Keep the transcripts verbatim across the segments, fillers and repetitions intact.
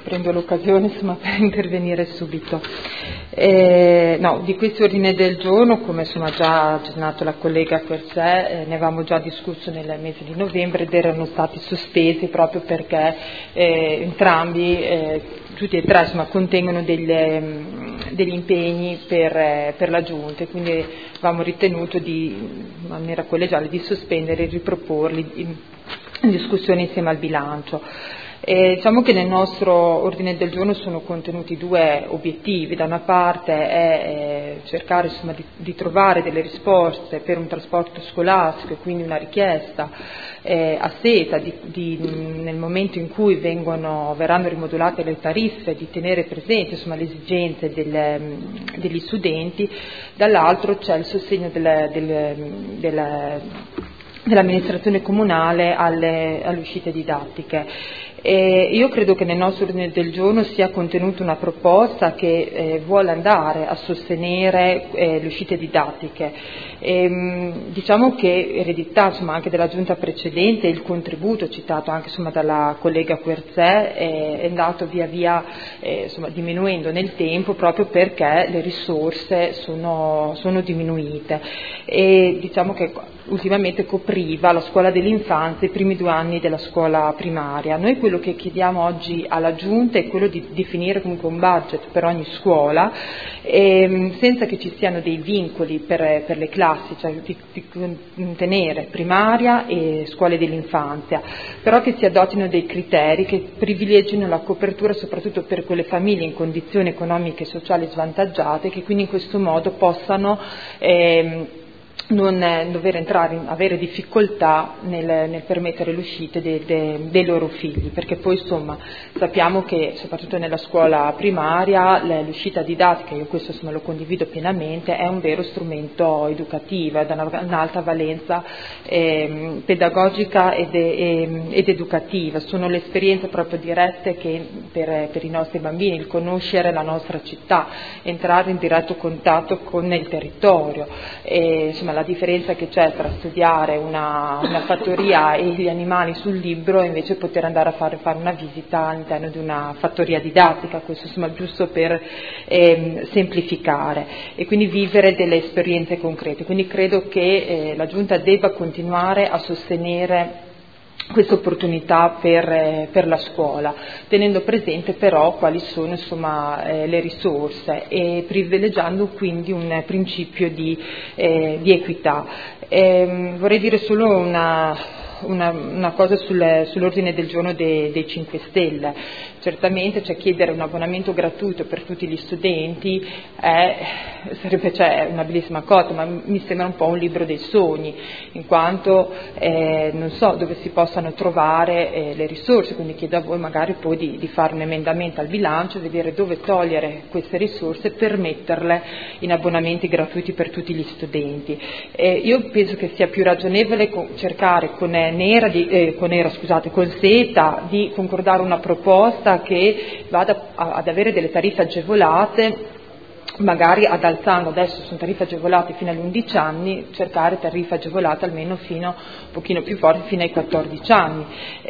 prendo l'occasione insomma, per intervenire subito. Eh, no, di questo ordine del giorno, come insomma, già accennato la collega Querzè, eh, ne avevamo già discusso nel mese di novembre ed erano stati sospesi proprio perché eh, entrambi, eh, tutti e tre insomma, contengono delle, degli impegni per, eh, per la Giunta e quindi avevamo ritenuto di, in maniera collegiale di sospendere e riproporli in, in discussione insieme al bilancio. E diciamo che nel nostro ordine del giorno sono contenuti due obiettivi: da una parte è eh, cercare insomma, di, di trovare delle risposte per un trasporto scolastico e quindi una richiesta eh, a seta di, di, nel momento in cui vengono, verranno rimodulate le tariffe, di tenere presente insomma, le esigenze del, degli studenti. Dall'altro c'è il sostegno del, del, del, dell'amministrazione comunale alle, alle uscite didattiche. E io credo che nel nostro ordine del giorno sia contenuta una proposta che eh, vuole andare a sostenere eh, le uscite didattiche. E, mh, diciamo che eredità insomma, anche della giunta precedente, il contributo citato anche insomma, dalla collega Querzè è, è andato via via eh, insomma, diminuendo nel tempo proprio perché le risorse sono, sono diminuite e diciamo che ultimamente copriva la scuola dell'infanzia i primi due anni della scuola primaria. Noi quello che chiediamo oggi alla Giunta è quello di definire comunque un budget per ogni scuola e, senza che ci siano dei vincoli per, per le classi, cioè di, di contenere primaria e scuole dell'infanzia, però che si adottino dei criteri che privilegino la copertura soprattutto per quelle famiglie in condizioni economiche e sociali svantaggiate che quindi in questo modo possano ehm, non dover entrare in, avere difficoltà nel, nel permettere l'uscita de, de, dei loro figli, perché poi insomma sappiamo che soprattutto nella scuola primaria l'uscita didattica, io questo insomma, lo condivido pienamente, è un vero strumento educativo, è da una, un'alta valenza eh, pedagogica ed, eh, ed educativa, sono le esperienze proprio dirette che per, per i nostri bambini, il conoscere la nostra città, entrare in diretto contatto con il territorio, e, insomma, la differenza che c'è tra studiare una, una fattoria e gli animali sul libro e invece poter andare a fare, fare una visita all'interno di una fattoria didattica, questo insomma giusto per eh, semplificare e quindi vivere delle esperienze concrete. Quindi credo che eh, la Giunta debba continuare a sostenere questa opportunità per, eh, per la scuola, tenendo presente però quali sono insomma, eh, le risorse e privilegiando quindi un principio di, eh, di equità. E, vorrei dire solo una, una, una cosa sul, sull'ordine del giorno dei, dei cinque Stelle. Certamente cioè, chiedere un abbonamento gratuito per tutti gli studenti è, sarebbe cioè, una bellissima cosa, ma mi sembra un po' un libro dei sogni, in quanto eh, non so dove si possano trovare eh, le risorse, quindi chiedo a voi magari poi di, di fare un emendamento al bilancio, vedere dove togliere queste risorse per metterle in abbonamenti gratuiti per tutti gli studenti. Eh, io penso che sia più ragionevole con, cercare con, eh, nera di, eh, con, nera, scusate, con SETA di concordare una proposta che vada ad avere delle tariffe agevolate, magari ad alzando, adesso sono tariffe agevolate fino agli undici anni, cercare tariffe agevolate almeno fino un pochino più forti fino ai quattordici anni.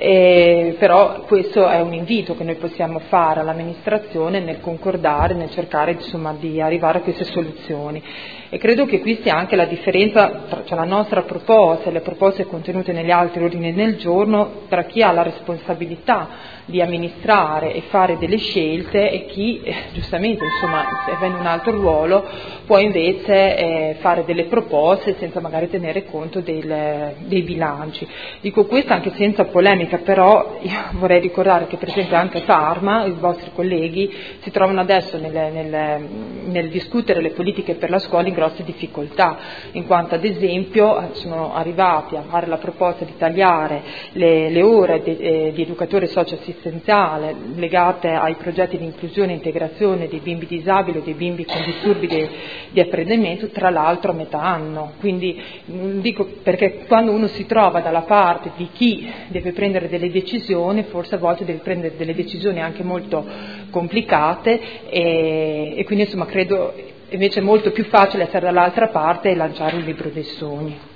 E, però questo è un invito che noi possiamo fare all'amministrazione nel concordare, nel cercare insomma, di arrivare a queste soluzioni. E credo che qui sia anche la differenza tra cioè la nostra proposta e le proposte contenute negli altri ordini del giorno tra chi ha la responsabilità di amministrare e fare delle scelte e chi eh, giustamente insomma avendo un altro ruolo può invece eh, fare delle proposte senza magari tenere conto del, dei bilanci. Dico questo anche senza polemica, però io vorrei ricordare che per esempio anche Parma, i vostri colleghi, si trovano adesso nel, nel, nel discutere le politiche per la scuola in grosse difficoltà, in quanto ad esempio sono arrivati a fare la proposta di tagliare le, le ore di, eh, di educatore socioassistenziale legate ai progetti di inclusione e integrazione dei bimbi disabili o dei bimbi con disturbi di, di apprendimento, tra l'altro a metà anno. Quindi dico perché quando uno si trova dalla parte di chi deve prendere delle decisioni, forse a volte deve prendere delle decisioni anche molto complicate e, e quindi insomma credo invece è molto più facile essere dall'altra parte e lanciare un libro dei sogni.